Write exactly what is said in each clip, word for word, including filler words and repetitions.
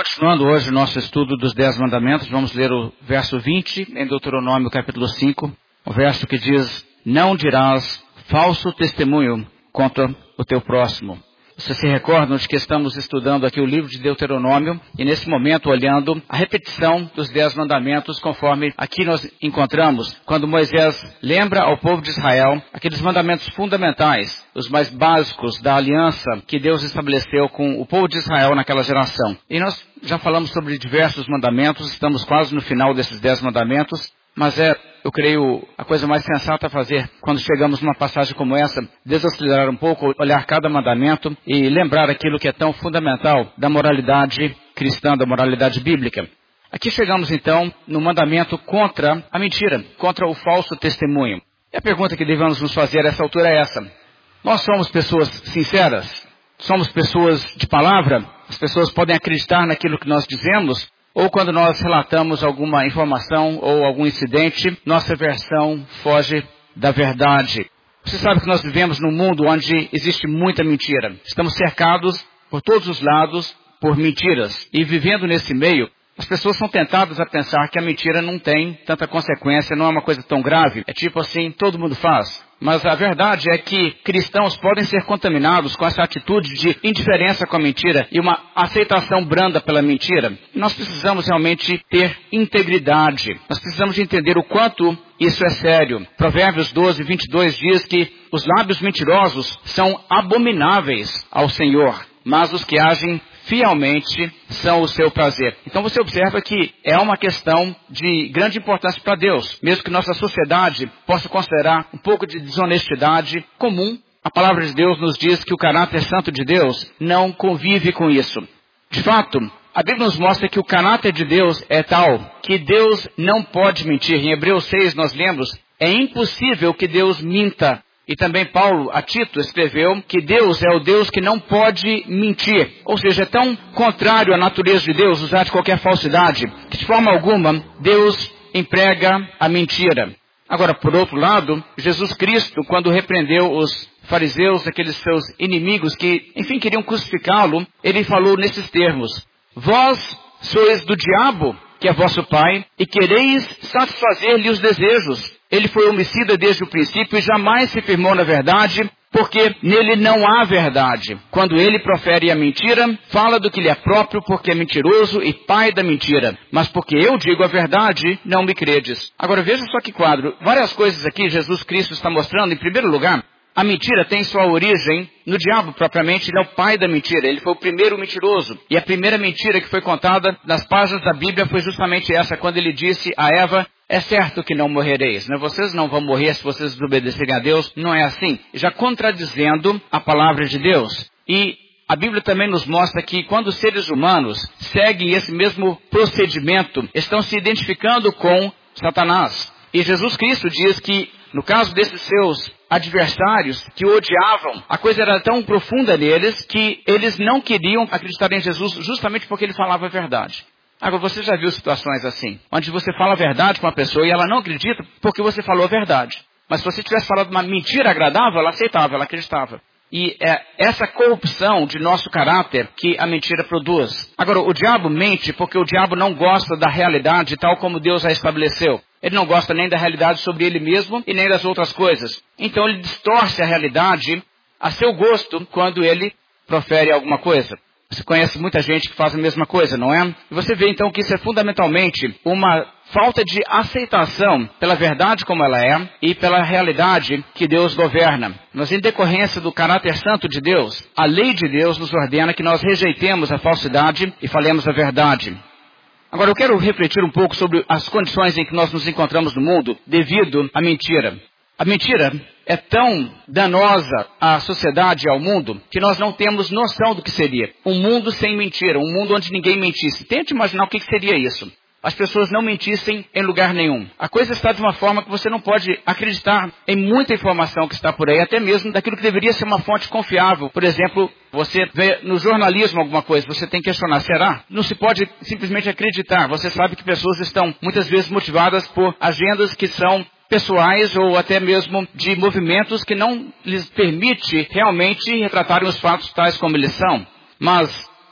Continuando hoje o nosso estudo dos Dez Mandamentos, vamos ler o verso vinte em Deuteronômio capítulo cinco, o verso que diz: não dirás falso testemunho contra o teu próximo. Vocês se recordam de que estamos estudando aqui o livro de Deuteronômio e nesse momento olhando a repetição dos Dez Mandamentos conforme aqui nós encontramos quando Moisés lembra ao povo de Israel aqueles mandamentos fundamentais, os mais básicos da aliança que Deus estabeleceu com o povo de Israel naquela geração. E nós já falamos sobre diversos mandamentos, estamos quase no final desses Dez Mandamentos. Mas é, eu creio, a coisa mais sensata a fazer quando chegamos numa passagem como essa, desacelerar um pouco, olhar cada mandamento e lembrar aquilo que é tão fundamental da moralidade cristã, da moralidade bíblica. Aqui chegamos então no mandamento contra a mentira, contra o falso testemunho. E a pergunta que devemos nos fazer a essa altura é essa: nós somos pessoas sinceras? Somos pessoas de palavra? As pessoas podem acreditar naquilo que nós dizemos? Ou quando nós relatamos alguma informação ou algum incidente, nossa versão foge da verdade. Você sabe que nós vivemos num mundo onde existe muita mentira. Estamos cercados por todos os lados por mentiras. E vivendo nesse meio, as pessoas são tentadas a pensar que a mentira não tem tanta consequência, não é uma coisa tão grave. É tipo assim, todo mundo faz. Mas a verdade é que cristãos podem ser contaminados com essa atitude de indiferença com a mentira e uma aceitação branda pela mentira. Nós precisamos realmente ter integridade. Nós precisamos de entender o quanto isso é sério. Provérbios doze, vinte e dois diz que os lábios mentirosos são abomináveis ao Senhor, mas os que agem fielmente são o seu prazer. Então você observa que é uma questão de grande importância para Deus. Mesmo que nossa sociedade possa considerar um pouco de desonestidade comum, a palavra de Deus nos diz que o caráter santo de Deus não convive com isso. De fato, a Bíblia nos mostra que o caráter de Deus é tal que Deus não pode mentir. Em Hebreus seis nós lemos, é impossível que Deus minta. E também Paulo, a Tito, escreveu que Deus é o Deus que não pode mentir. Ou seja, é tão contrário à natureza de Deus usar de qualquer falsidade, que de forma alguma Deus emprega a mentira. Agora, por outro lado, Jesus Cristo, quando repreendeu os fariseus, aqueles seus inimigos que, enfim, queriam crucificá-lo, ele falou nesses termos: vós sois do diabo, que é vosso pai, e quereis satisfazer-lhe os desejos. Ele foi homicida desde o princípio e jamais se firmou na verdade, porque nele não há verdade. Quando ele profere a mentira, fala do que lhe é próprio, porque é mentiroso e pai da mentira. Mas porque eu digo a verdade, não me credes. Agora veja só que quadro. Várias coisas aqui Jesus Cristo está mostrando. Em primeiro lugar, a mentira tem sua origem no diabo propriamente. Ele é o pai da mentira. Ele foi o primeiro mentiroso. E a primeira mentira que foi contada nas páginas da Bíblia foi justamente essa, quando ele disse a Eva: é certo que não morrereis, né? Vocês não vão morrer se vocês desobedecerem a Deus. Não é assim. Já contradizendo a palavra de Deus. E a Bíblia também nos mostra que quando os seres humanos seguem esse mesmo procedimento, estão se identificando com Satanás. E Jesus Cristo diz que, no caso desses seus adversários que o odiavam, a coisa era tão profunda neles que eles não queriam acreditar em Jesus justamente porque ele falava a verdade. Agora, você já viu situações assim, onde você fala a verdade com uma pessoa e ela não acredita porque você falou a verdade. Mas se você tivesse falado uma mentira agradável, ela aceitava, ela acreditava. E é essa corrupção de nosso caráter que a mentira produz. Agora, o diabo mente porque o diabo não gosta da realidade tal como Deus a estabeleceu. Ele não gosta nem da realidade sobre ele mesmo e nem das outras coisas. Então ele distorce a realidade a seu gosto quando ele profere alguma coisa. Você conhece muita gente que faz a mesma coisa, não é? E você vê então que isso é fundamentalmente uma falta de aceitação pela verdade como ela é e pela realidade que Deus governa. Mas em decorrência do caráter santo de Deus, a lei de Deus nos ordena que nós rejeitemos a falsidade e falemos a verdade. Agora eu quero refletir um pouco sobre as condições em que nós nos encontramos no mundo devido à mentira. A mentira é tão danosa à sociedade e ao mundo que nós não temos noção do que seria. Um mundo sem mentira, um mundo onde ninguém mentisse. Tente imaginar o que seria isso. As pessoas não mentissem em lugar nenhum. A coisa está de uma forma que você não pode acreditar em muita informação que está por aí, até mesmo daquilo que deveria ser uma fonte confiável. Por exemplo, você vê no jornalismo alguma coisa, você tem que questionar, será? Não se pode simplesmente acreditar. Você sabe que pessoas estão muitas vezes motivadas por agendas que são pessoais ou até mesmo de movimentos que não lhes permite realmente retratarem os fatos tais como eles são. Mas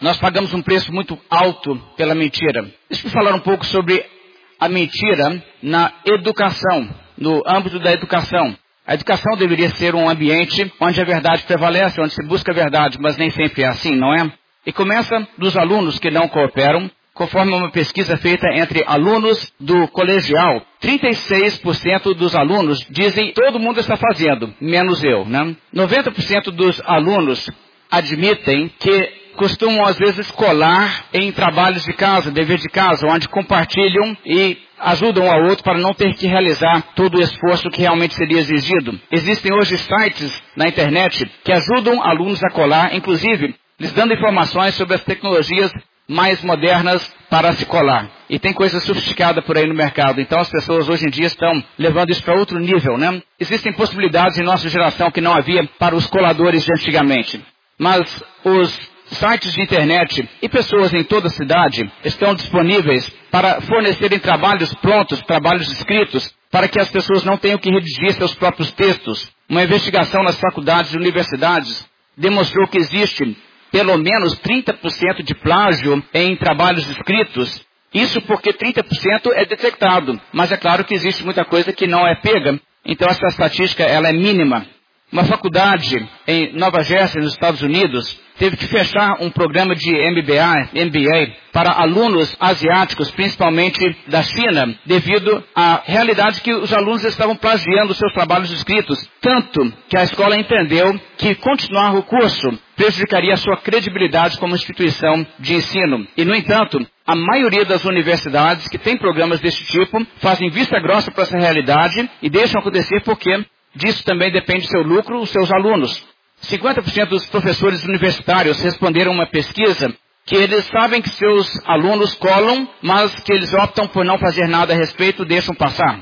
Nós pagamos um preço muito alto pela mentira. Deixa eu falar um pouco sobre a mentira na educação, no âmbito da educação. A educação deveria ser um ambiente onde a verdade prevalece, onde se busca a verdade, mas nem sempre é assim, não é? E começa dos alunos que não cooperam, conforme uma pesquisa feita entre alunos do colegial. trinta e seis por cento dos alunos dizem que todo mundo está fazendo, menos eu, né? noventa por cento dos alunos admitem que costumam às vezes colar em trabalhos de casa, dever de casa, onde compartilham e ajudam um ao outro para não ter que realizar todo o esforço que realmente seria exigido. Existem hoje sites na internet que ajudam alunos a colar, inclusive lhes dando informações sobre as tecnologias mais modernas para se colar. E tem coisa sofisticada por aí no mercado. Então as pessoas hoje em dia estão levando isso para outro nível, né? Existem possibilidades em nossa geração que não havia para os coladores de antigamente. Mas os sites de internet e pessoas em toda a cidade estão disponíveis para fornecerem trabalhos prontos, trabalhos escritos, para que as pessoas não tenham que redigir seus próprios textos. Uma investigação nas faculdades e universidades demonstrou que existe pelo menos trinta por cento de plágio em trabalhos escritos. Isso porque trinta por cento é detectado, mas é claro que existe muita coisa que não é pega, então essa estatística ela é mínima. Uma faculdade em Nova Jersey, nos Estados Unidos, teve que fechar um programa de M B A, M B A para alunos asiáticos, principalmente da China, devido à realidade que os alunos estavam plagiando seus trabalhos escritos, tanto que a escola entendeu que continuar o curso prejudicaria a sua credibilidade como instituição de ensino. E, no entanto, a maioria das universidades que têm programas deste tipo fazem vista grossa para essa realidade e deixam acontecer porque disso também depende seu lucro, os seus alunos. cinquenta por cento dos professores universitários responderam uma pesquisa que eles sabem que seus alunos colam, mas que eles optam por não fazer nada a respeito, deixam passar.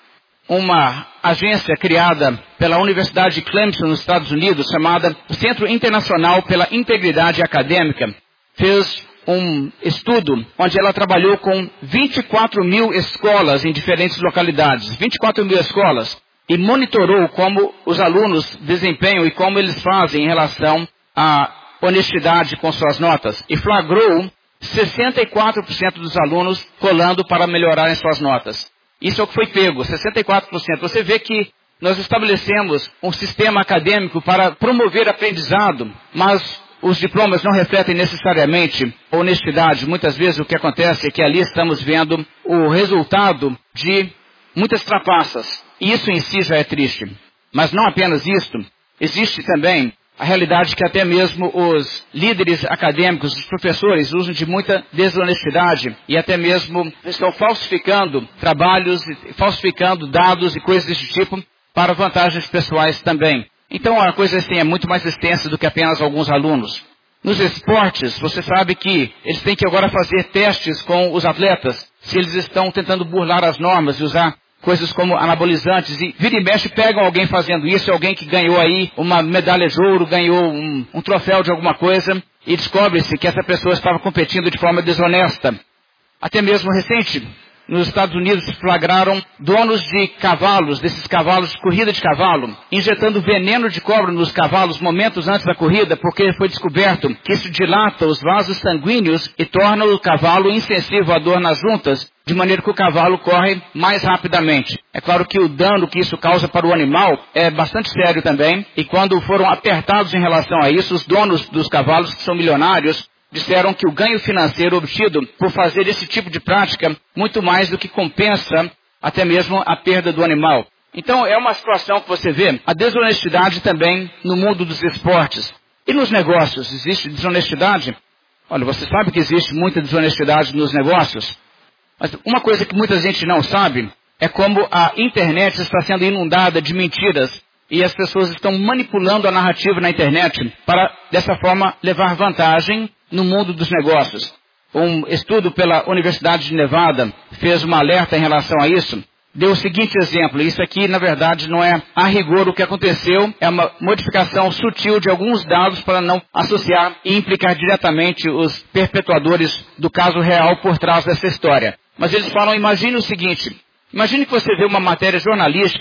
Uma agência criada pela Universidade de Clemson, nos Estados Unidos, chamada Centro Internacional pela Integridade Acadêmica, fez um estudo onde ela trabalhou com vinte e quatro mil escolas em diferentes localidades. vinte e quatro mil escolas. E monitorou como os alunos desempenham e como eles fazem em relação à honestidade com suas notas. E flagrou sessenta e quatro por cento dos alunos colando para melhorarem suas notas. Isso é o que foi pego, sessenta e quatro por cento. Você vê que nós estabelecemos um sistema acadêmico para promover aprendizado, mas os diplomas não refletem necessariamente honestidade. Muitas vezes o que acontece é que ali estamos vendo o resultado de muitas trapaças. E isso em si já é triste. Mas não apenas isto. Existe também a realidade que até mesmo os líderes acadêmicos, os professores, usam de muita desonestidade e até mesmo estão falsificando trabalhos, falsificando dados e coisas desse tipo para vantagens pessoais também. Então a coisa assim, é muito mais extensa do que apenas alguns alunos. Nos esportes, você sabe que eles têm que agora fazer testes com os atletas se eles estão tentando burlar as normas e usar coisas como anabolizantes, e vira e mexe pegam alguém fazendo isso, alguém que ganhou aí uma medalha de ouro, ganhou um, um troféu de alguma coisa, e descobre-se que essa pessoa estava competindo de forma desonesta. Até mesmo recente, nos Estados Unidos flagraram donos de cavalos, desses cavalos de corrida de cavalo, injetando veneno de cobra nos cavalos momentos antes da corrida, porque foi descoberto que isso dilata os vasos sanguíneos e torna o cavalo insensível à dor nas juntas, de maneira que o cavalo corre mais rapidamente. É claro que o dano que isso causa para o animal é bastante sério também, e quando foram apertados em relação a isso, os donos dos cavalos, que são milionários, disseram que o ganho financeiro obtido por fazer esse tipo de prática muito mais do que compensa até mesmo a perda do animal. Então é uma situação que você vê a desonestidade também no mundo dos esportes. E nos negócios, existe desonestidade? Olha, você sabe que existe muita desonestidade nos negócios? Mas uma coisa que muita gente não sabe é como a internet está sendo inundada de mentiras e as pessoas estão manipulando a narrativa na internet para, dessa forma, levar vantagem no mundo dos negócios. Um estudo pela Universidade de Nevada fez uma alerta em relação a isso. Deu o seguinte exemplo, isso aqui na verdade não é a rigor o que aconteceu, é uma modificação sutil de alguns dados para não associar e implicar diretamente os perpetuadores do caso real por trás dessa história. Mas eles falam, imagine o seguinte, imagine que você vê uma matéria jornalística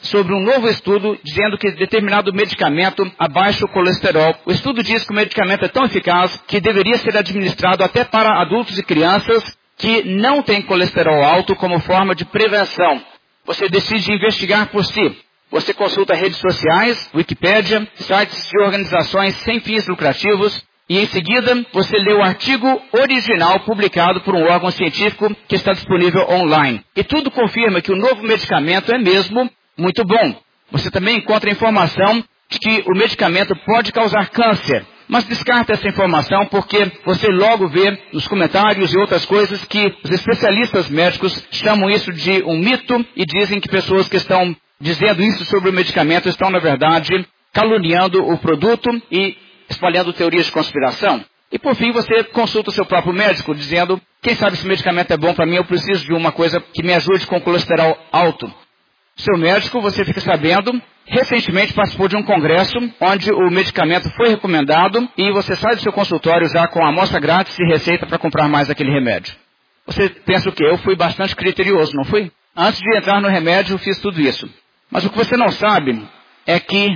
sobre um novo estudo dizendo que determinado medicamento abaixa o colesterol. O estudo diz que o medicamento é tão eficaz que deveria ser administrado até para adultos e crianças que não têm colesterol alto como forma de prevenção. Você decide investigar por si. Você consulta redes sociais, Wikipédia, sites de organizações sem fins lucrativos e em seguida você lê o artigo original publicado por um órgão científico que está disponível online. E tudo confirma que o novo medicamento é mesmo muito bom. Você também encontra informação de que o medicamento pode causar câncer. Mas descarta essa informação porque você logo vê nos comentários e outras coisas que os especialistas médicos chamam isso de um mito e dizem que pessoas que estão dizendo isso sobre o medicamento estão, na verdade, caluniando o produto e espalhando teorias de conspiração. E por fim você consulta o seu próprio médico dizendo, quem sabe esse medicamento é bom para mim, eu preciso de uma coisa que me ajude com o colesterol alto. Seu médico, você fica sabendo, recentemente participou de um congresso onde o medicamento foi recomendado e você sai do seu consultório já com amostra grátis e receita para comprar mais aquele remédio. Você pensa o quê? Eu fui bastante criterioso, não fui? Antes de entrar no remédio, eu fiz tudo isso. Mas o que você não sabe é que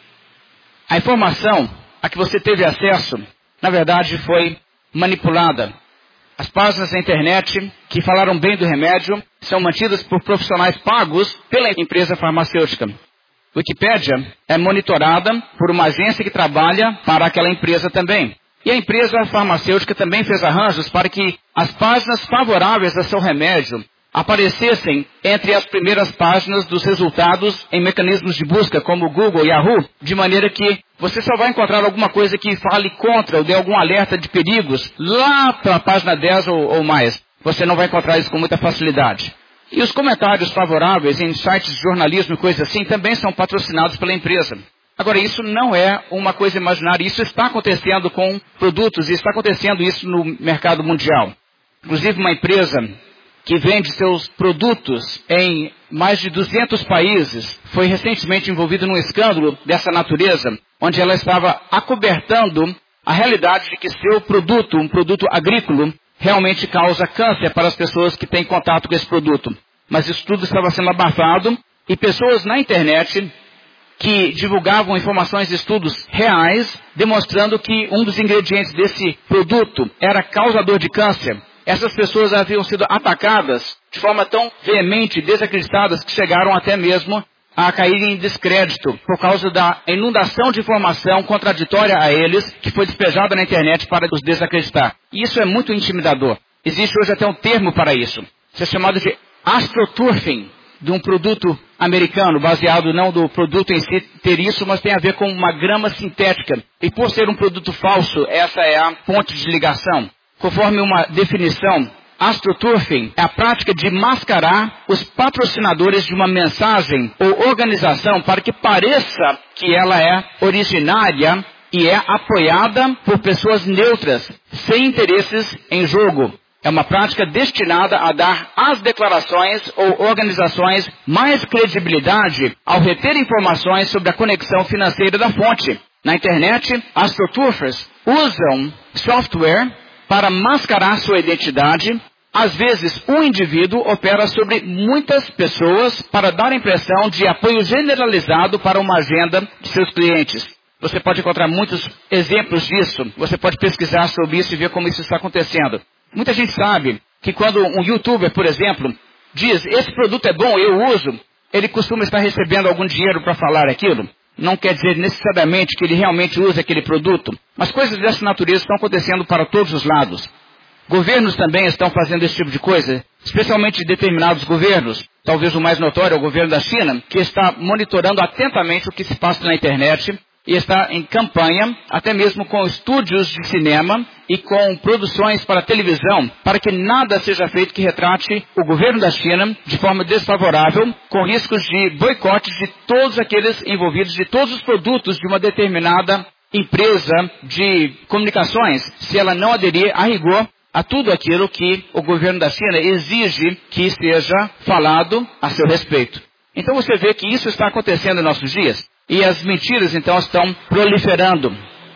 a informação a que você teve acesso, na verdade, foi manipulada. As páginas da internet que falaram bem do remédio são mantidas por profissionais pagos pela empresa farmacêutica. Wikipédia é monitorada por uma agência que trabalha para aquela empresa também. E a empresa farmacêutica também fez arranjos para que as páginas favoráveis a seu remédio aparecessem entre as primeiras páginas dos resultados em mecanismos de busca como Google e Yahoo, de maneira que você só vai encontrar alguma coisa que fale contra ou dê algum alerta de perigos lá para a página dez ou, ou mais. Você não vai encontrar isso com muita facilidade. E os comentários favoráveis em sites de jornalismo e coisas assim também são patrocinados pela empresa. Agora, isso não é uma coisa imaginária, isso está acontecendo com produtos e está acontecendo isso no mercado mundial. Inclusive uma empresa que vende seus produtos em mais de duzentos países, foi recentemente envolvida num escândalo dessa natureza, onde ela estava acobertando a realidade de que seu produto, um produto agrícola, realmente causa câncer para as pessoas que têm contato com esse produto. Mas isso tudo estava sendo abafado e pessoas na internet que divulgavam informações e estudos reais, demonstrando que um dos ingredientes desse produto era causador de câncer. Essas pessoas haviam sido atacadas de forma tão veemente e desacreditadas que chegaram até mesmo a cair em descrédito por causa da inundação de informação contraditória a eles que foi despejada na internet para os desacreditar. E isso é muito intimidador. Existe hoje até um termo para isso. Isso é chamado de astroturfing, de um produto americano, baseado não do produto em si ter isso, mas tem a ver com uma grama sintética. E por ser um produto falso, essa é a ponte de ligação. Conforme uma definição, astroturfing é a prática de mascarar os patrocinadores de uma mensagem ou organização para que pareça que ela é originária e é apoiada por pessoas neutras, sem interesses em jogo. É uma prática destinada a dar às declarações ou organizações mais credibilidade ao reter informações sobre a conexão financeira da fonte. Na internet, astroturfers usam software para mascarar sua identidade. Às vezes, um indivíduo opera sobre muitas pessoas para dar a impressão de apoio generalizado para uma agenda de seus clientes. Você pode encontrar muitos exemplos disso. Você pode pesquisar sobre isso e ver como isso está acontecendo. Muita gente sabe que quando um youtuber, por exemplo, diz, esse produto é bom, eu uso, ele costuma estar recebendo algum dinheiro para falar aquilo. Não quer dizer necessariamente que ele realmente usa aquele produto, mas coisas dessa natureza estão acontecendo para todos os lados. Governos também estão fazendo esse tipo de coisa, especialmente determinados governos. Talvez o mais notório é o governo da China, que está monitorando atentamente o que se passa na internet e está em campanha, até mesmo com estúdios de cinema e com produções para televisão, para que nada seja feito que retrate o governo da China de forma desfavorável, com riscos de boicote de todos aqueles envolvidos, de todos os produtos de uma determinada empresa de comunicações, se ela não aderir a rigor a tudo aquilo que o governo da China exige que seja falado a seu respeito. Então você vê que isso está acontecendo em nossos dias. E as mentiras, então, estão proliferando.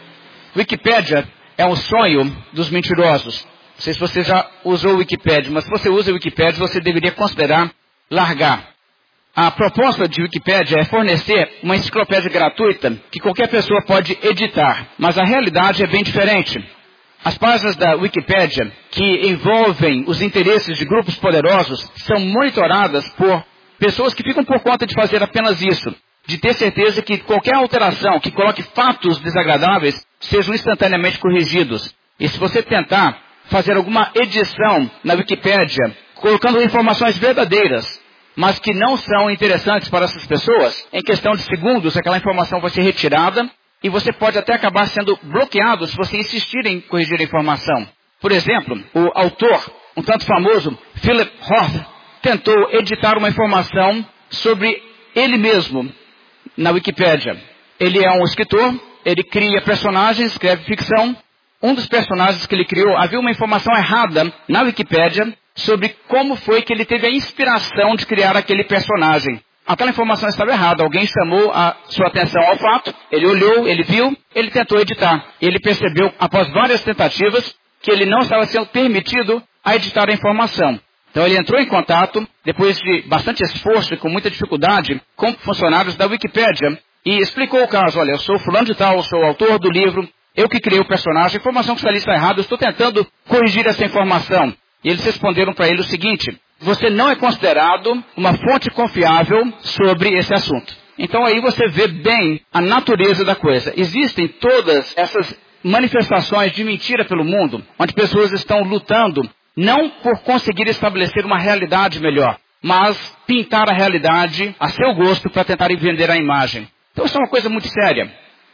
Wikipédia é um sonho dos mentirosos. Não sei se você já usou o Wikipédia, mas se você usa o Wikipédia, você deveria considerar largar. A proposta de Wikipédia é fornecer uma enciclopédia gratuita que qualquer pessoa pode editar, mas a realidade é bem diferente. As páginas da Wikipédia que envolvem os interesses de grupos poderosos são monitoradas por pessoas que ficam por conta de fazer apenas isso, de ter certeza que qualquer alteração que coloque fatos desagradáveis sejam instantaneamente corrigidos. E se você tentar fazer alguma edição na Wikipédia, colocando informações verdadeiras, mas que não são interessantes para essas pessoas, em questão de segundos, aquela informação vai ser retirada e você pode até acabar sendo bloqueado se você insistir em corrigir a informação. Por exemplo, o autor, um tanto famoso, Philip Roth, tentou editar uma informação sobre ele mesmo na Wikipédia. Ele é um escritor, ele cria personagens, escreve ficção. Um dos personagens que ele criou, havia uma informação errada na Wikipédia sobre como foi que ele teve a inspiração de criar aquele personagem. Aquela informação estava errada, alguém chamou a sua atenção ao fato, ele olhou, ele viu, ele tentou editar. Ele percebeu, após várias tentativas, que ele não estava sendo permitido a editar a informação. Então ele entrou em contato, depois de bastante esforço e com muita dificuldade, com funcionários da Wikipédia, e explicou o caso. Olha, eu sou fulano de tal, sou o autor do livro, eu que criei o personagem, a informação que está ali está errada, eu estou tentando corrigir essa informação. E eles responderam para ele o seguinte: você não é considerado uma fonte confiável sobre esse assunto. Então aí você vê bem a natureza da coisa. Existem todas essas manifestações de mentira pelo mundo, onde pessoas estão lutando não por conseguir estabelecer uma realidade melhor, mas pintar a realidade a seu gosto para tentarem vender a imagem. Então isso é uma coisa muito séria.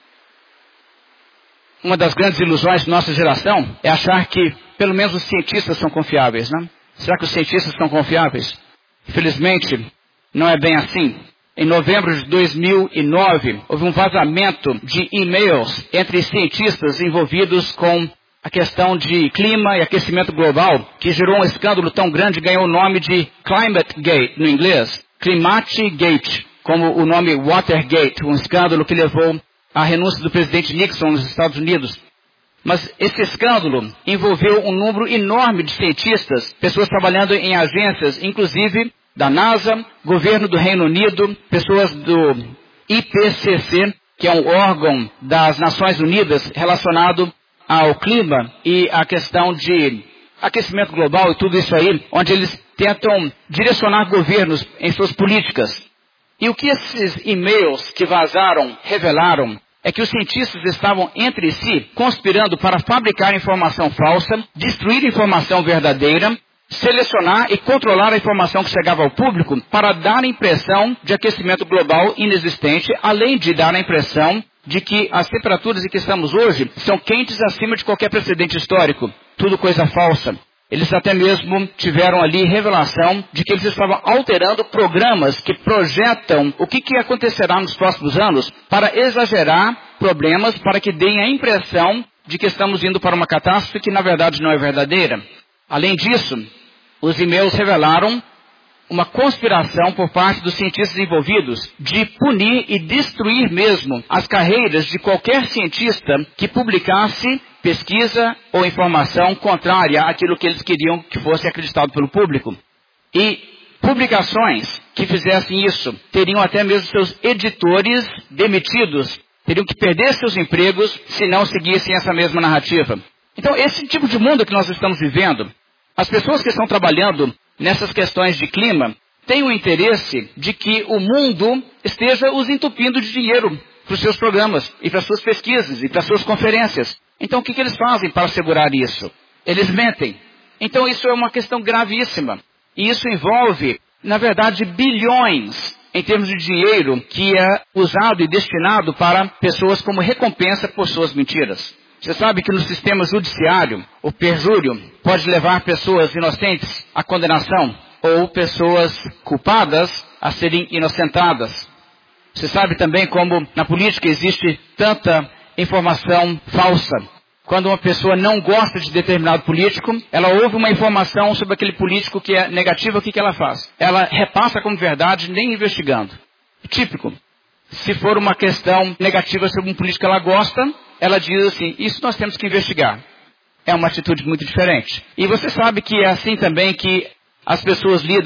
Uma das grandes ilusões da nossa geração é achar que pelo menos os cientistas são confiáveis, né? Será que os cientistas são confiáveis? Infelizmente, não é bem assim. Em novembro de dois mil e nove, houve um vazamento de e-mails entre cientistas envolvidos com a questão de clima e aquecimento global, que gerou um escândalo tão grande e ganhou o nome de Climate Gate, no inglês. Climate Gate, como o nome Watergate, um escândalo que levou à renúncia do presidente Nixon nos Estados Unidos. Mas esse escândalo envolveu um número enorme de cientistas, pessoas trabalhando em agências, inclusive da NASA, governo do Reino Unido, pessoas do I P C C, que é um órgão das Nações Unidas relacionado ao clima e à questão de aquecimento global e tudo isso aí, onde eles tentam direcionar governos em suas políticas. E o que esses e-mails que vazaram revelaram é que os cientistas estavam entre si conspirando para fabricar informação falsa, destruir informação verdadeira, selecionar e controlar a informação que chegava ao público para dar a impressão de aquecimento global inexistente, além de dar a impressão de que as temperaturas em que estamos hoje são quentes acima de qualquer precedente histórico. Tudo coisa falsa. Eles até mesmo tiveram ali revelação de que eles estavam alterando programas que projetam o que, que acontecerá nos próximos anos para exagerar problemas, para que deem a impressão de que estamos indo para uma catástrofe que na verdade não é verdadeira. Além disso, os e-mails revelaram uma conspiração por parte dos cientistas envolvidos de punir e destruir mesmo as carreiras de qualquer cientista que publicasse pesquisa ou informação contrária àquilo que eles queriam que fosse acreditado pelo público. E publicações que fizessem isso teriam até mesmo seus editores demitidos, teriam que perder seus empregos se não seguissem essa mesma narrativa. Então, esse tipo de mundo que nós estamos vivendo, as pessoas que estão trabalhando nessas questões de clima têm o interesse de que o mundo esteja os entupindo de dinheiro para os seus programas e para as suas pesquisas e para as suas conferências. Então o que, que eles fazem para assegurar isso? Eles mentem. Então isso é uma questão gravíssima. E isso envolve, na verdade, bilhões em termos de dinheiro que é usado e destinado para pessoas como recompensa por suas mentiras. Você sabe que no sistema judiciário, o perjúrio pode levar pessoas inocentes à condenação ou pessoas culpadas a serem inocentadas. Você sabe também como na política existe tanta informação falsa. Quando uma pessoa não gosta de determinado político, ela ouve uma informação sobre aquele político que é negativa, o que, que ela faz? Ela repassa como verdade, nem investigando. Típico. Se for uma questão negativa sobre um político que ela gosta, ela diz assim, isso nós temos que investigar. É uma atitude muito diferente. E você sabe que é assim também que as pessoas lidam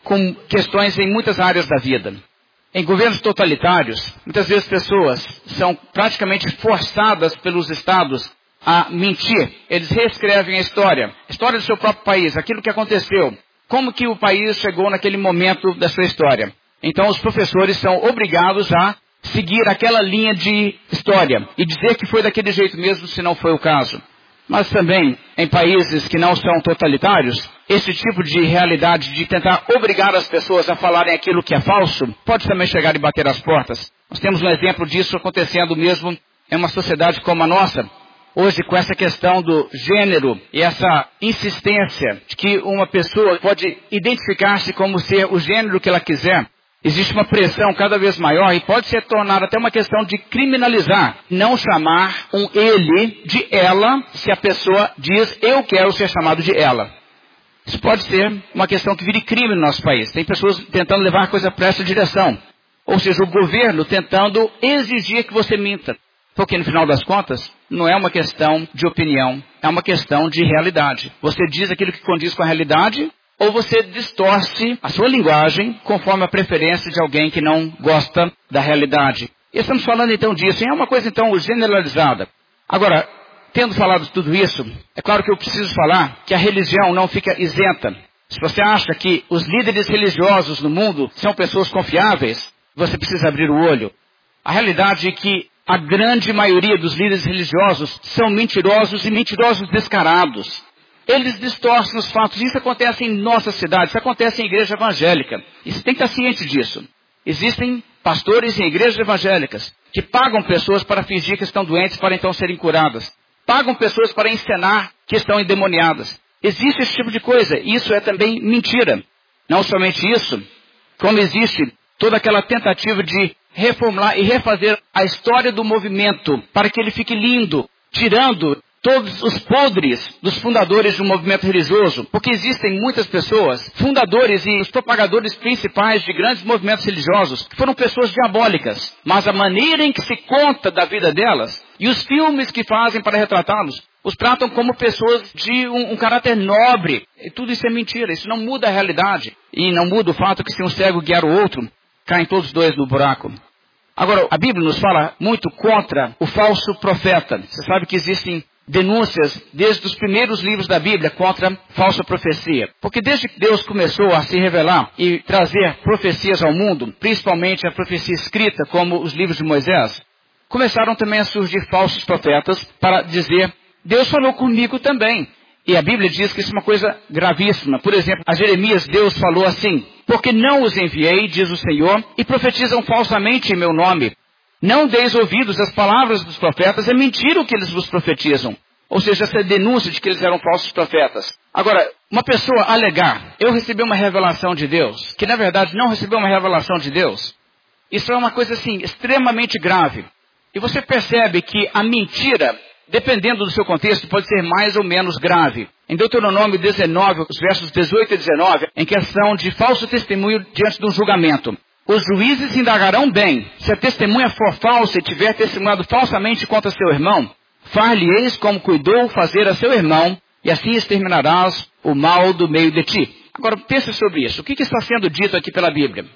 com questões em muitas áreas da vida. Em governos totalitários, muitas vezes pessoas são praticamente forçadas pelos estados a mentir. Eles reescrevem a história, a história do seu próprio país, aquilo que aconteceu, como que o país chegou naquele momento da sua história. Então os professores são obrigados a seguir aquela linha de história e dizer que foi daquele jeito mesmo, se não foi o caso. Mas também, em países que não são totalitários, esse tipo de realidade de tentar obrigar as pessoas a falarem aquilo que é falso, pode também chegar e bater as portas. Nós temos um exemplo disso acontecendo mesmo em uma sociedade como a nossa. Hoje, com essa questão do gênero e essa insistência de que uma pessoa pode identificar-se como ser o gênero que ela quiser, existe uma pressão cada vez maior e pode se tornar até uma questão de criminalizar. Não chamar um ele de ela se a pessoa diz eu quero ser chamado de ela. Isso pode ser uma questão que vire crime no nosso país. Tem pessoas tentando levar a coisa para essa direção. Ou seja, o governo tentando exigir que você minta. Porque no final das contas, não é uma questão de opinião, é uma questão de realidade. Você diz aquilo que condiz com a realidade, ou você distorce a sua linguagem conforme a preferência de alguém que não gosta da realidade. E estamos falando então disso, e é uma coisa então generalizada. Agora, tendo falado tudo isso, é claro que eu preciso falar que a religião não fica isenta. Se você acha que os líderes religiosos no mundo são pessoas confiáveis, você precisa abrir o olho. A realidade é que a grande maioria dos líderes religiosos são mentirosos e mentirosos descarados. Eles distorcem os fatos. Isso acontece em nossa cidade, isso acontece em igreja evangélica. E você tem que estar ciente disso. Existem pastores em igrejas evangélicas que pagam pessoas para fingir que estão doentes para então serem curadas. Pagam pessoas para encenar que estão endemoniadas. Existe esse tipo de coisa. Isso é também mentira. Não somente isso, como existe toda aquela tentativa de reformular e refazer a história do movimento para que ele fique lindo, tirando todos os podres dos fundadores do movimento religioso, porque existem muitas pessoas, fundadores e os propagadores principais de grandes movimentos religiosos, que foram pessoas diabólicas, mas a maneira em que se conta da vida delas, e os filmes que fazem para retratá-los, os tratam como pessoas de um, um caráter nobre, e tudo isso é mentira, isso não muda a realidade, e não muda o fato que se um cego guiar o outro, caem todos dois no buraco. Agora, a Bíblia nos fala muito contra o falso profeta. Você sabe que existem denúncias desde os primeiros livros da Bíblia contra falsa profecia. Porque desde que Deus começou a se revelar e trazer profecias ao mundo, principalmente a profecia escrita como os livros de Moisés, começaram também a surgir falsos profetas para dizer, Deus falou comigo também. E a Bíblia diz que isso é uma coisa gravíssima. Por exemplo, a Jeremias Deus falou assim, porque não os enviei, diz o Senhor, e profetizam falsamente em meu nome. Não deis ouvidos às palavras dos profetas, é mentira o que eles vos profetizam. Ou seja, essa denúncia de que eles eram falsos profetas. Agora, uma pessoa alegar, eu recebi uma revelação de Deus, que na verdade não recebeu uma revelação de Deus, isso é uma coisa assim, extremamente grave. E você percebe que a mentira, dependendo do seu contexto, pode ser mais ou menos grave. Em Deuteronômio dezenove, os versos dezoito e dezenove, em questão de falso testemunho diante de um julgamento. Os juízes indagarão bem, se a testemunha for falsa e tiver testemunhado falsamente contra seu irmão, far-lhe-eis como cuidou fazer a seu irmão, e assim exterminarás o mal do meio de ti. Agora, pense sobre isso. O que, que está sendo dito aqui pela Bíblia?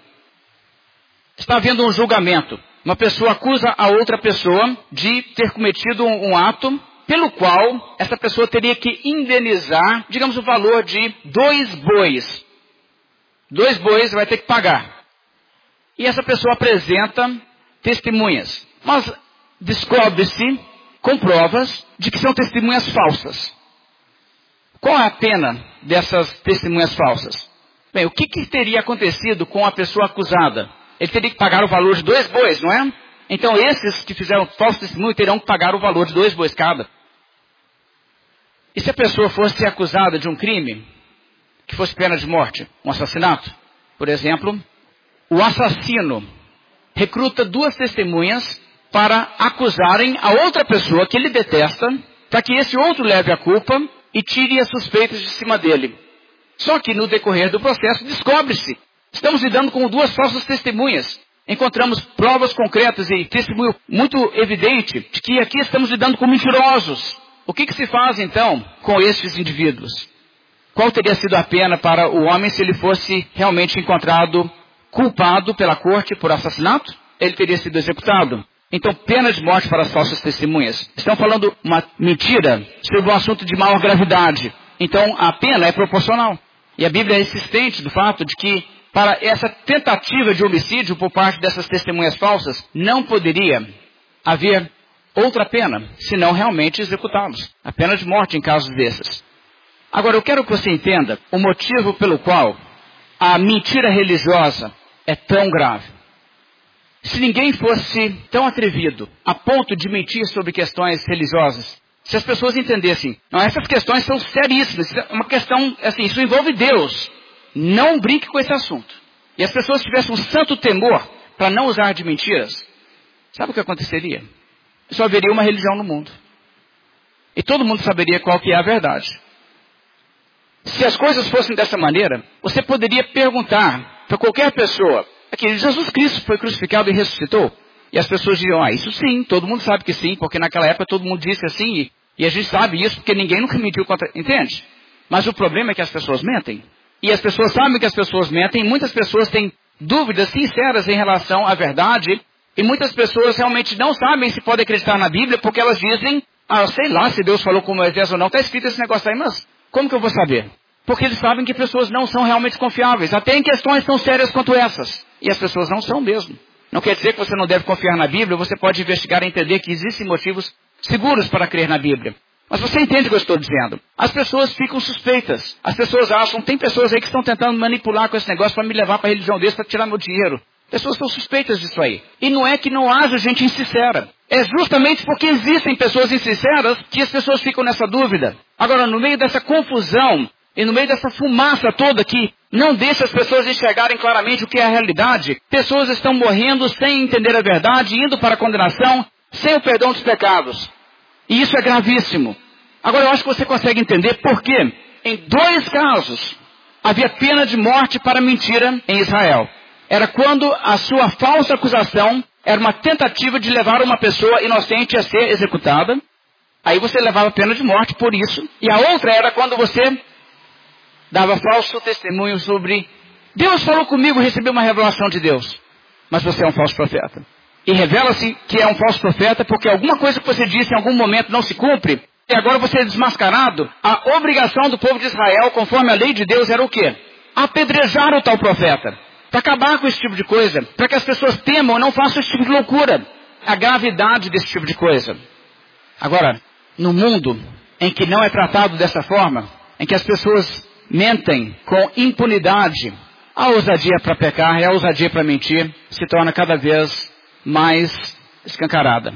Está havendo um julgamento. Uma pessoa acusa a outra pessoa de ter cometido um, um ato pelo qual essa pessoa teria que indenizar, digamos, o valor de dois bois. Dois bois vai ter que pagar. E essa pessoa apresenta testemunhas. Mas descobre-se com provas de que são testemunhas falsas. Qual é a pena dessas testemunhas falsas? Bem, o que, que teria acontecido com a pessoa acusada? Ele teria que pagar o valor de dois bois, não é? Então esses que fizeram falso testemunho terão que pagar o valor de dois bois cada. E se a pessoa fosse acusada de um crime, que fosse pena de morte, um assassinato, por exemplo, o assassino recruta duas testemunhas para acusarem a outra pessoa que ele detesta, para que esse outro leve a culpa e tire as suspeitas de cima dele. Só que no decorrer do processo descobre-se. Estamos lidando com duas falsas testemunhas. Encontramos provas concretas e testemunho muito evidente de que aqui estamos lidando com mentirosos. O que, que se faz então com estes indivíduos? qual teria sido a pena para o homem se ele fosse realmente encontrado culpado pela corte por assassinato? Ele teria sido executado. Então, pena de morte para as falsas testemunhas. Estão falando uma mentira sobre um assunto de maior gravidade. Então, a pena é proporcional. E a Bíblia é insistente do fato de que, para essa tentativa de homicídio por parte dessas testemunhas falsas, não poderia haver outra pena, senão realmente executá-los. A pena de morte em casos desses. Agora, eu quero que você entenda o motivo pelo qual a mentira religiosa é tão grave. Se ninguém fosse tão atrevido a ponto de mentir sobre questões religiosas, se as pessoas entendessem, não, essas questões são seríssimas, é uma questão, assim, isso envolve Deus, não brinque com esse assunto. E as pessoas tivessem um santo temor para não usar de mentiras, sabe o que aconteceria? Só haveria uma religião no mundo. E todo mundo saberia qual que é a verdade. Se as coisas fossem dessa maneira, você poderia perguntar para qualquer pessoa, aqui, Jesus Cristo foi crucificado e ressuscitou? E as pessoas diriam, ah, isso sim, todo mundo sabe que sim, porque naquela época todo mundo disse assim, e, e a gente sabe isso porque ninguém nunca mentiu contra, entende? Mas o problema é que as pessoas mentem. E as pessoas sabem que as pessoas mentem, e muitas pessoas têm dúvidas sinceras em relação à verdade, e muitas pessoas realmente não sabem se podem acreditar na Bíblia, porque elas dizem, ah, sei lá se Deus falou com Moisés ou não, está escrito esse negócio aí, mas como que eu vou saber? Porque eles sabem que pessoas não são realmente confiáveis, até em questões tão sérias quanto essas. E as pessoas não são mesmo. Não quer dizer que você não deve confiar na Bíblia, você pode investigar e entender que existem motivos seguros para crer na Bíblia. Mas você entende o que eu estou dizendo. As pessoas ficam suspeitas. As pessoas acham, tem pessoas aí que estão tentando manipular com esse negócio para me levar para a religião desse, para tirar meu dinheiro. Pessoas estão suspeitas disso aí. E não é que não haja gente insincera. É justamente porque existem pessoas insinceras que as pessoas ficam nessa dúvida. Agora, no meio dessa confusão, e no meio dessa fumaça toda que não deixa as pessoas enxergarem claramente o que é a realidade, pessoas estão morrendo sem entender a verdade, indo para a condenação, sem o perdão dos pecados. E isso é gravíssimo. Agora eu acho que você consegue entender por quê. Em dois casos, havia pena de morte para mentira em Israel. Era quando a sua falsa acusação era uma tentativa de levar uma pessoa inocente a ser executada. Aí você levava pena de morte por isso. E a outra era quando você dava falso testemunho sobre Deus falou comigo, recebi uma revelação de Deus. Mas você é um falso profeta. E revela-se que é um falso profeta porque alguma coisa que você disse em algum momento não se cumpre. E agora você é desmascarado. A obrigação do povo de Israel, conforme a lei de Deus, era o quê? Apedrejar o tal profeta. Para acabar com esse tipo de coisa. Para que as pessoas temam e não façam esse tipo de loucura. A gravidade desse tipo de coisa. Agora, no mundo em que não é tratado dessa forma, em que as pessoas mentem com impunidade, a ousadia para pecar e a ousadia para mentir se torna cada vez mais escancarada.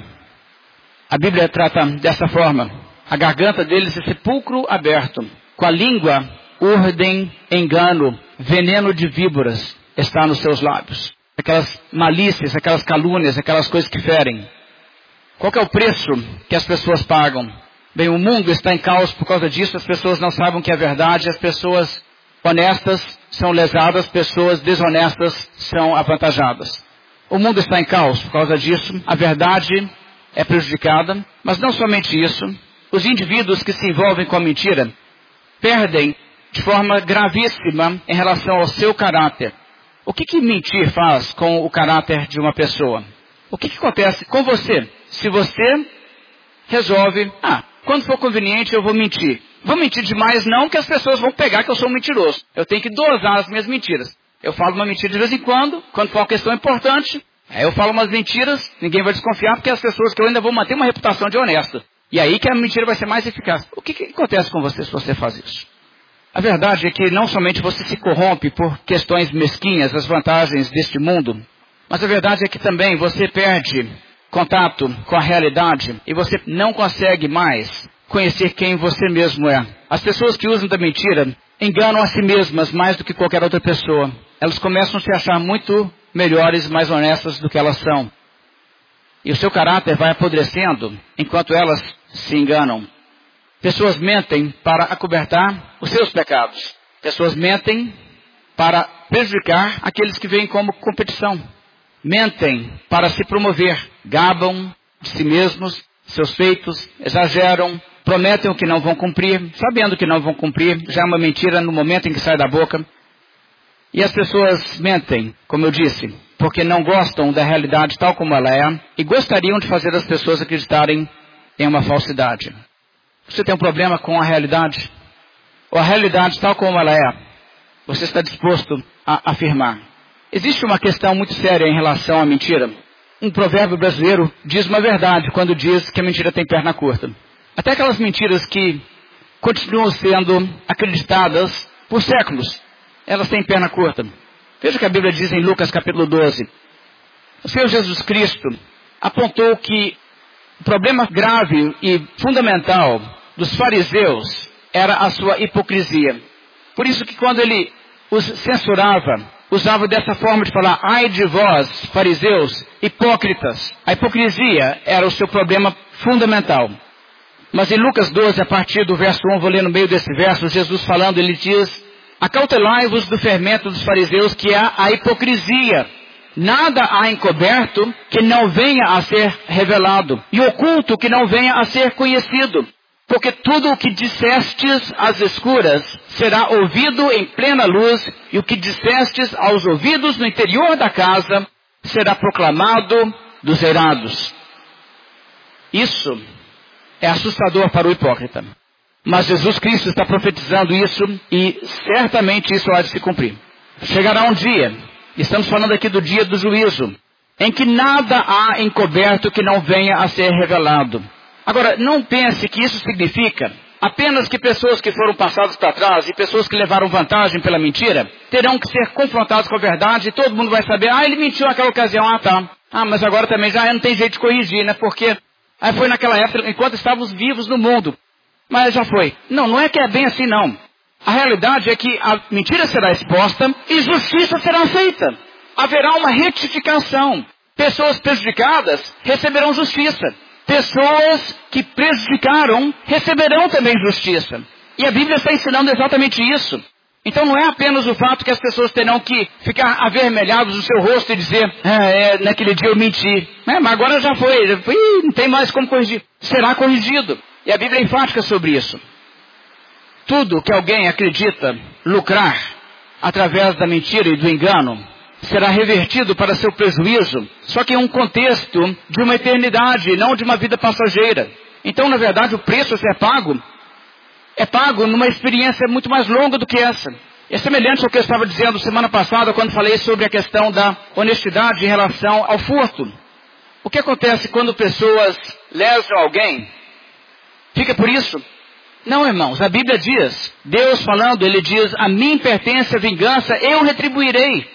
A Bíblia trata dessa forma. A garganta deles é sepulcro aberto. Com a língua, urdem engano, veneno de víboras está nos seus lábios. Aquelas malícias, aquelas calúnias, aquelas coisas que ferem. Qual que é o preço que as pessoas pagam? Bem, o mundo está em caos por causa disso, as pessoas não sabem o que é verdade, as pessoas honestas são lesadas, pessoas desonestas são avantajadas. O mundo está em caos por causa disso, a verdade é prejudicada, mas não somente isso, os indivíduos que se envolvem com a mentira perdem de forma gravíssima em relação ao seu caráter. O que que mentir faz com o caráter de uma pessoa? O que que acontece com você se você resolve, ah, quando for conveniente eu vou mentir. Vou mentir demais não, que as pessoas vão pegar que eu sou um mentiroso. Eu tenho que dosar as minhas mentiras. Eu falo uma mentira de vez em quando, quando for uma questão importante. Aí eu falo umas mentiras, ninguém vai desconfiar, porque as pessoas que eu ainda vou manter uma reputação de honesto. E aí que a mentira vai ser mais eficaz. O que, que acontece com você se você faz isso? A verdade é que não somente você se corrompe por questões mesquinhas, as vantagens deste mundo, mas a verdade é que também você perde contato com a realidade e você não consegue mais conhecer quem você mesmo é. As pessoas que usam da mentira enganam a si mesmas mais do que qualquer outra pessoa. Elas começam a se achar muito melhores, mais honestas do que elas são. E o seu caráter vai apodrecendo enquanto elas se enganam. Pessoas mentem para acobertar os seus pecados. Pessoas mentem para prejudicar aqueles que veem como competição. Mentem para se promover, gabam de si mesmos, seus feitos, exageram, prometem o que não vão cumprir, sabendo que não vão cumprir, já é uma mentira no momento em que sai da boca. E as pessoas mentem, como eu disse, porque não gostam da realidade tal como ela é e gostariam de fazer as pessoas acreditarem em uma falsidade. Você tem um problema com a realidade? Ou a realidade tal como ela é, você está disposto a afirmar? Existe uma questão muito séria em relação à mentira. Um provérbio brasileiro diz uma verdade quando diz que a mentira tem perna curta. Até aquelas mentiras que continuam sendo acreditadas por séculos, elas têm perna curta. Veja o que a Bíblia diz em Lucas capítulo doze. O Senhor Jesus Cristo apontou que o problema grave e fundamental dos fariseus era a sua hipocrisia. Por isso que quando ele os censurava, usava dessa forma de falar: ai de vós, fariseus, hipócritas. A hipocrisia era o seu problema fundamental. Mas em Lucas doze, a partir do verso um, vou ler no meio desse verso, Jesus falando, ele diz: acautelai-vos do fermento dos fariseus, que é a hipocrisia. Nada há encoberto que não venha a ser revelado, e oculto que não venha a ser conhecido. Porque tudo o que dissestes às escuras será ouvido em plena luz, e o que dissestes aos ouvidos no interior da casa será proclamado dos eirados. Isso é assustador para o hipócrita. Mas Jesus Cristo está profetizando isso e certamente isso há de se cumprir. Chegará um dia, estamos falando aqui do dia do juízo, em que nada há encoberto que não venha a ser revelado. Agora, não pense que isso significa apenas que pessoas que foram passadas para trás e pessoas que levaram vantagem pela mentira terão que ser confrontadas com a verdade e todo mundo vai saber: ah, ele mentiu naquela ocasião, ah tá. Ah, mas agora também já não tem jeito de corrigir, né? Porque aí foi naquela época, enquanto estávamos vivos no mundo. Mas já foi. Não, não é que é bem assim não. A realidade é que a mentira será exposta e justiça será feita. Haverá uma retificação. Pessoas prejudicadas receberão justiça. Pessoas que prejudicaram receberão também justiça. E a Bíblia está ensinando exatamente isso. Então não é apenas o fato que as pessoas terão que ficar avermelhados no seu rosto e dizer: ah, é, naquele dia eu menti. É, mas agora já foi, já foi, não tem mais como corrigir. Será corrigido. E a Bíblia é enfática sobre isso. Tudo que alguém acredita lucrar através da mentira e do engano será revertido para seu prejuízo, só que em um contexto de uma eternidade, não de uma vida passageira. Então, na verdade, o preço a ser pago é pago numa experiência muito mais longa do que essa. É semelhante ao que eu estava dizendo semana passada, quando falei sobre a questão da honestidade em relação ao furto. O que acontece quando pessoas lesam alguém? Fica por isso? Não, irmãos, a Bíblia diz, Deus falando, Ele diz: a mim pertence a vingança, eu retribuirei.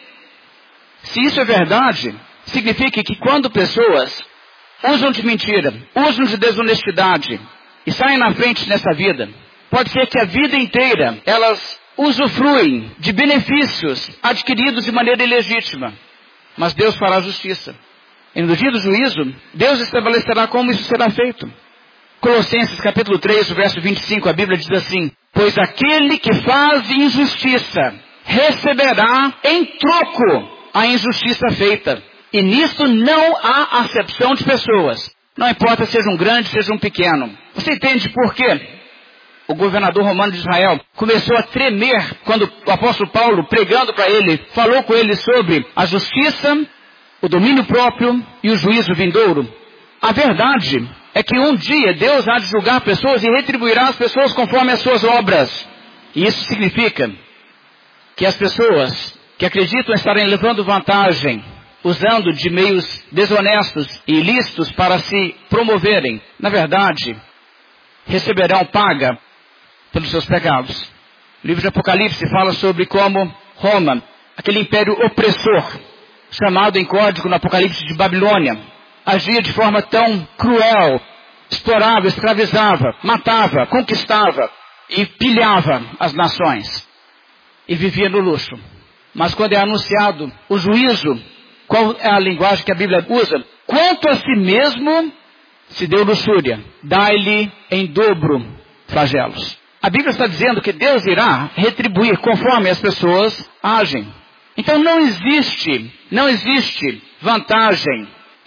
Se isso é verdade, significa que quando pessoas usam de mentira, usam de desonestidade e saem na frente nessa vida, pode ser que a vida inteira elas usufruem de benefícios adquiridos de maneira ilegítima. Mas Deus fará justiça. E no dia do juízo, Deus estabelecerá como isso será feito. Colossenses capítulo três, verso vinte e cinco, a Bíblia diz assim: pois aquele que faz injustiça receberá em troco a injustiça feita. E nisto não há acepção de pessoas. Não importa seja um grande, seja um pequeno. Você entende por quê? O governador romano de Israel começou a tremer quando o apóstolo Paulo, pregando para ele, falou com ele sobre a justiça, o domínio próprio e o juízo vindouro. A verdade é que um dia Deus há de julgar pessoas e retribuirá as pessoas conforme as suas obras. E isso significa que as pessoas que acreditam estarem levando vantagem, usando de meios desonestos e ilícitos para se promoverem, na verdade, receberão paga pelos seus pecados. O livro de Apocalipse fala sobre como Roma, aquele império opressor, chamado em código no Apocalipse de Babilônia, agia de forma tão cruel, explorava, escravizava, matava, conquistava e pilhava as nações. E vivia no luxo. Mas quando é anunciado o juízo, qual é a linguagem que a Bíblia usa? Quanto a si mesmo se deu luxúria, dai-lhe em dobro flagelos. A Bíblia está dizendo que Deus irá retribuir conforme as pessoas agem. Então não existe, não existe vantagem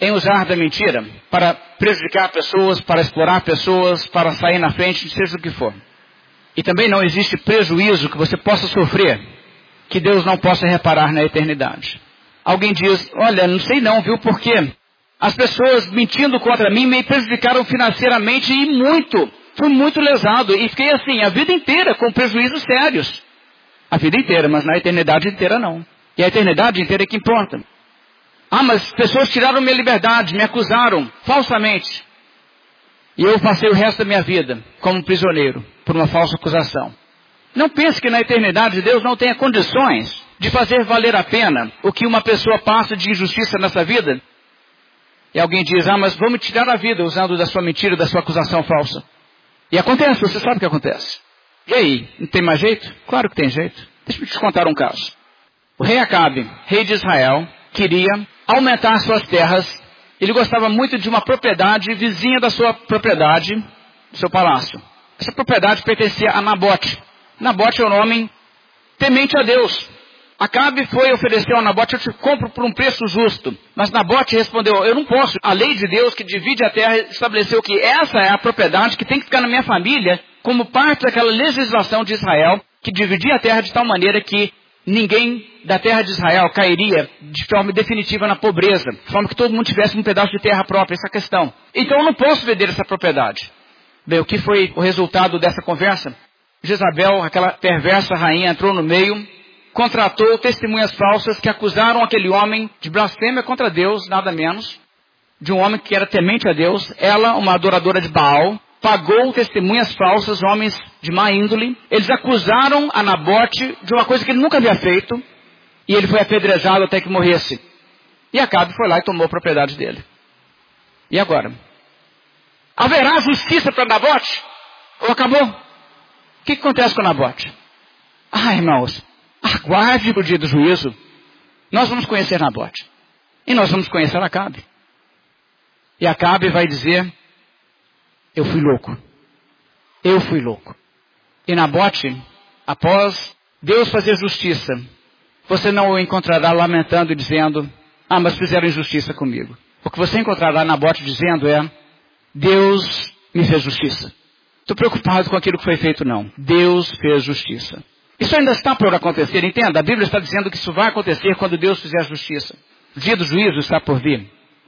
em usar da mentira para prejudicar pessoas, para explorar pessoas, para sair na frente, seja o que for. E também não existe prejuízo que você possa sofrer que Deus não possa reparar na eternidade. Alguém diz, olha, não sei não, viu, porque as pessoas mentindo contra mim me prejudicaram financeiramente e muito. Fui muito lesado e fiquei assim a vida inteira com prejuízos sérios. A vida inteira, mas na eternidade inteira não. E a eternidade inteira é que importa. Ah, mas pessoas tiraram minha liberdade, me acusaram falsamente. E eu passei o resto da minha vida como prisioneiro por uma falsa acusação. Não pense que na eternidade Deus não tenha condições de fazer valer a pena o que uma pessoa passa de injustiça nessa vida. E alguém diz, ah, mas vou me tirar a vida usando da sua mentira, da sua acusação falsa. E acontece, você sabe o que acontece. E aí, não tem mais jeito? Claro que tem jeito. Deixa eu te contar um caso. O rei Acabe, rei de Israel, queria aumentar suas terras. Ele gostava muito de uma propriedade vizinha da sua propriedade, do seu palácio. Essa propriedade pertencia a Nabote. Nabote é um homem temente a Deus. Acabe foi oferecer ao Nabote, eu te compro por um preço justo. Mas Nabote respondeu, eu não posso. A lei de Deus que divide a terra estabeleceu que essa é a propriedade que tem que ficar na minha família como parte daquela legislação de Israel que dividia a terra de tal maneira que ninguém da terra de Israel cairia de forma definitiva na pobreza, de forma que todo mundo tivesse um pedaço de terra própria, essa questão. Então eu não posso vender essa propriedade. Bem, o que foi o resultado dessa conversa? Jezabel, aquela perversa rainha, entrou no meio, contratou testemunhas falsas que acusaram aquele homem de blasfêmia contra Deus, nada menos, de um homem que era temente a Deus. Ela, uma adoradora de Baal, pagou testemunhas falsas, homens de má índole. Eles acusaram a Nabote de uma coisa que ele nunca havia feito, e ele foi apedrejado até que morresse. E Acabe foi lá e tomou a propriedade dele. E agora? Haverá justiça para Nabote? Ou acabou? O que, que acontece com Nabote? Ah, irmãos, aguarde o dia do juízo. Nós vamos conhecer Nabote. E nós vamos conhecer Acabe. E Acabe vai dizer, eu fui louco. Eu fui louco. E Nabote, após Deus fazer justiça, você não o encontrará lamentando e dizendo, ah, mas fizeram injustiça comigo. O que você encontrará Nabote dizendo é, Deus me fez justiça. Estou preocupado com aquilo que foi feito, não. Deus fez justiça. Isso ainda está por acontecer, entenda. A Bíblia está dizendo que isso vai acontecer quando Deus fizer justiça. O dia do juízo está por vir.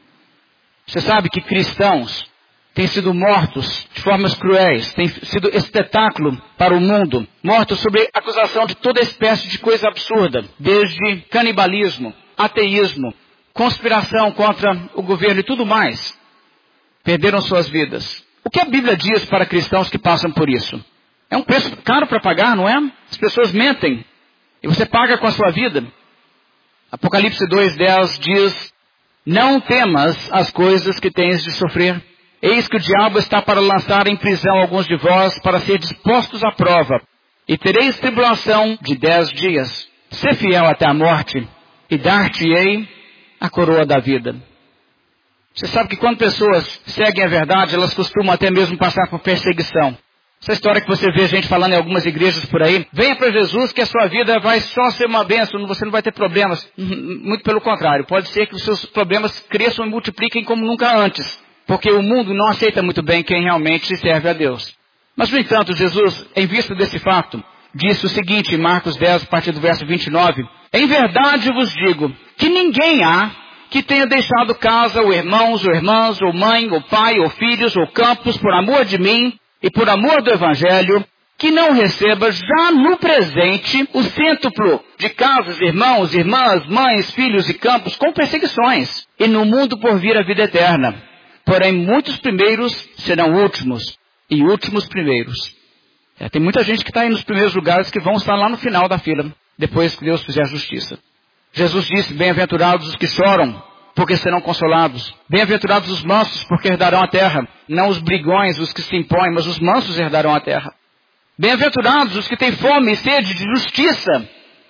Você sabe que cristãos têm sido mortos de formas cruéis, têm sido espetáculo para o mundo, mortos sob acusação de toda espécie de coisa absurda, desde canibalismo, ateísmo, conspiração contra o governo e tudo mais. Perderam suas vidas. O que a Bíblia diz para cristãos que passam por isso? É um preço caro para pagar, não é? As pessoas mentem. E você paga com a sua vida. Apocalipse dois, dez diz, não temas as coisas que tens de sofrer. Eis que o diabo está para lançar em prisão alguns de vós, para ser dispostos à prova. E tereis tribulação de dez dias. Sê fiel até a morte, e dar-te-ei a coroa da vida. Você sabe que quando pessoas seguem a verdade, elas costumam até mesmo passar por perseguição. Essa história que você vê gente falando em algumas igrejas por aí, venha para Jesus que a sua vida vai só ser uma bênção, você não vai ter problemas. Muito pelo contrário, pode ser que os seus problemas cresçam e multipliquem como nunca antes. Porque o mundo não aceita muito bem quem realmente se serve a Deus. Mas, no entanto, Jesus, em vista desse fato, disse o seguinte em Marcos dez, a partir do verso vinte e nove. Em verdade vos digo que ninguém há que tenha deixado casa, ou irmãos, ou irmãs, ou mãe, ou pai, ou filhos, ou campos, por amor de mim e por amor do Evangelho, que não receba já no presente o cêntuplo de casas, irmãos, irmãs, mães, filhos e campos com perseguições, e no mundo por vir a vida eterna. Porém, muitos primeiros serão últimos, e últimos primeiros. É, tem muita gente que está aí nos primeiros lugares que vão estar lá no final da fila, depois que Deus fizer justiça. Jesus disse, bem-aventurados os que choram, porque serão consolados. Bem-aventurados os mansos, porque herdarão a terra. Não os brigões, os que se impõem, mas os mansos herdarão a terra. Bem-aventurados os que têm fome e sede de justiça,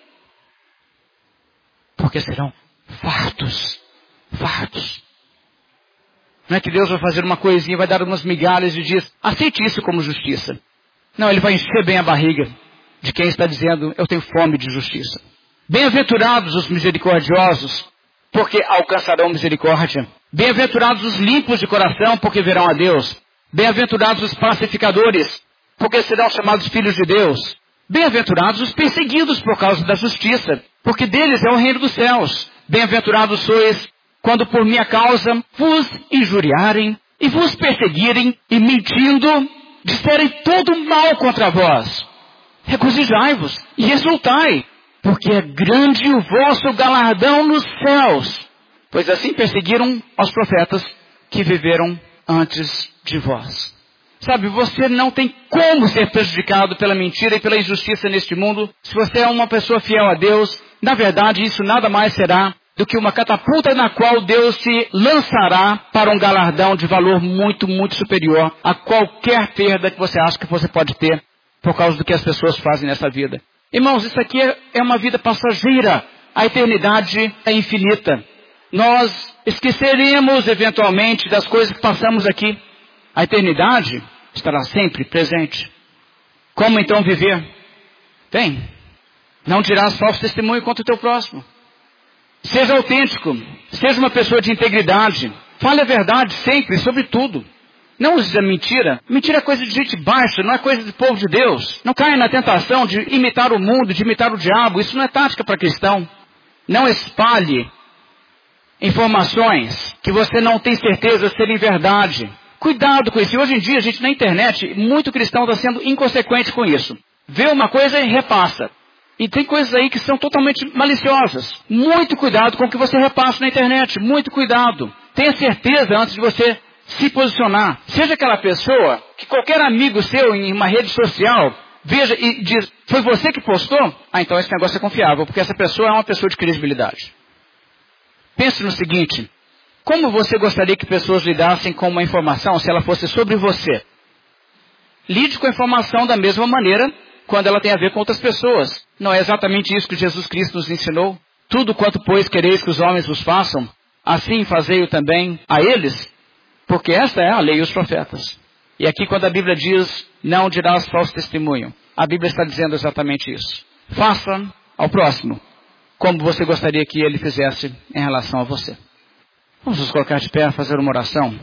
porque serão fartos, fartos. Não é que Deus vai fazer uma coisinha, vai dar umas migalhas e diz, aceite isso como justiça. Não, Ele vai encher bem a barriga de quem está dizendo, eu tenho fome de justiça. Bem-aventurados os misericordiosos, porque alcançarão misericórdia. Bem-aventurados os limpos de coração, porque verão a Deus. Bem-aventurados os pacificadores, porque serão chamados filhos de Deus. Bem-aventurados os perseguidos por causa da justiça, porque deles é o reino dos céus. Bem-aventurados sois, quando por minha causa vos injuriarem, e vos perseguirem, e mentindo, disserem todo mal contra vós. Regozijai-vos e exultai, porque é grande o vosso galardão nos céus. Pois assim perseguiram aos profetas que viveram antes de vós. Sabe, você não tem como ser prejudicado pela mentira e pela injustiça neste mundo. Se você é uma pessoa fiel a Deus, na verdade isso nada mais será do que uma catapulta na qual Deus se lançará para um galardão de valor muito, muito superior a qualquer perda que você acha que você pode ter por causa do que as pessoas fazem nessa vida. Irmãos, isso aqui é uma vida passageira. A eternidade é infinita. Nós esqueceremos eventualmente das coisas que passamos aqui. A eternidade estará sempre presente. Como então viver? Bem, não dirás falso testemunho contra o teu próximo. Seja autêntico, seja uma pessoa de integridade. Fale a verdade sempre, sobre tudo. Não use a mentira. Mentira é coisa de gente baixa, não é coisa do povo de Deus. Não caia na tentação de imitar o mundo, de imitar o diabo. Isso não é tática para cristão. Não espalhe informações que você não tem certeza serem verdade. Cuidado com isso. E hoje em dia, a gente na internet, muito cristão está sendo inconsequente com isso. Vê uma coisa e repassa. E tem coisas aí que são totalmente maliciosas. Muito cuidado com o que você repassa na internet. Muito cuidado. Tenha certeza antes de você se posicionar. Seja aquela pessoa que qualquer amigo seu em uma rede social veja e diz, foi você que postou? Ah, então esse negócio é confiável, porque essa pessoa é uma pessoa de credibilidade. Pense no seguinte, como você gostaria que pessoas lidassem com uma informação se ela fosse sobre você? Lide com a informação da mesma maneira quando ela tem a ver com outras pessoas. Não é exatamente isso que Jesus Cristo nos ensinou? Tudo quanto, pois, quereis que os homens vos façam, assim fazei-o também a eles, porque esta é a lei e os profetas. E aqui quando a Bíblia diz, não dirás falso testemunho, a Bíblia está dizendo exatamente isso. Faça ao próximo como você gostaria que ele fizesse em relação a você. Vamos nos colocar de pé, fazer uma oração.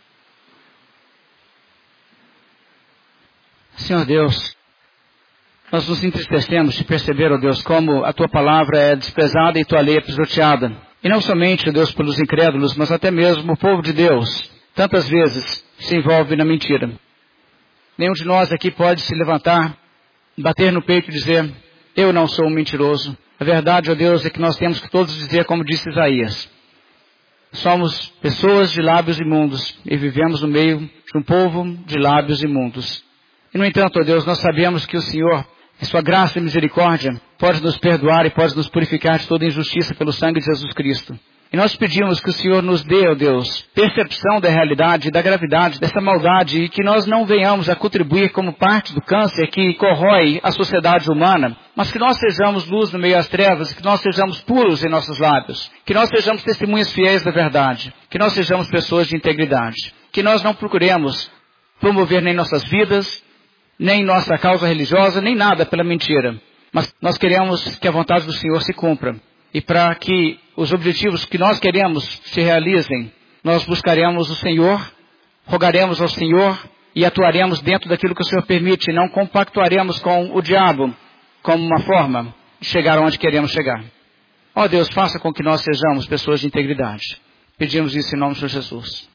Senhor Deus, nós nos entristecemos de perceber, ó Deus, como a Tua palavra é desprezada e Tua lei é pisoteada. E não somente, ó Deus, pelos incrédulos, mas até mesmo o povo de Deus, tantas vezes se envolve na mentira. Nenhum de nós aqui pode se levantar, bater no peito e dizer, eu não sou um mentiroso. A verdade, ó Deus, é que nós temos que todos dizer, como disse Isaías, somos pessoas de lábios imundos e vivemos no meio de um povo de lábios imundos. E, no entanto, ó Deus, nós sabemos que o Senhor, em sua graça e misericórdia, pode nos perdoar e pode nos purificar de toda injustiça pelo sangue de Jesus Cristo. E nós pedimos que o Senhor nos dê, ó Deus, percepção da realidade, da gravidade dessa maldade e que nós não venhamos a contribuir como parte do câncer que corrói a sociedade humana, mas que nós sejamos luz no meio das trevas, que nós sejamos puros em nossos lábios, que nós sejamos testemunhas fiéis da verdade, que nós sejamos pessoas de integridade, que nós não procuremos promover nem nossas vidas, nem nossa causa religiosa, nem nada pela mentira, mas nós queremos que a vontade do Senhor se cumpra. E para que os objetivos que nós queremos se realizem, nós buscaremos o Senhor, rogaremos ao Senhor e atuaremos dentro daquilo que o Senhor permite, não compactuaremos com o diabo como uma forma de chegar onde queremos chegar. Ó Deus, faça com que nós sejamos pessoas de integridade. Pedimos isso em nome de Jesus.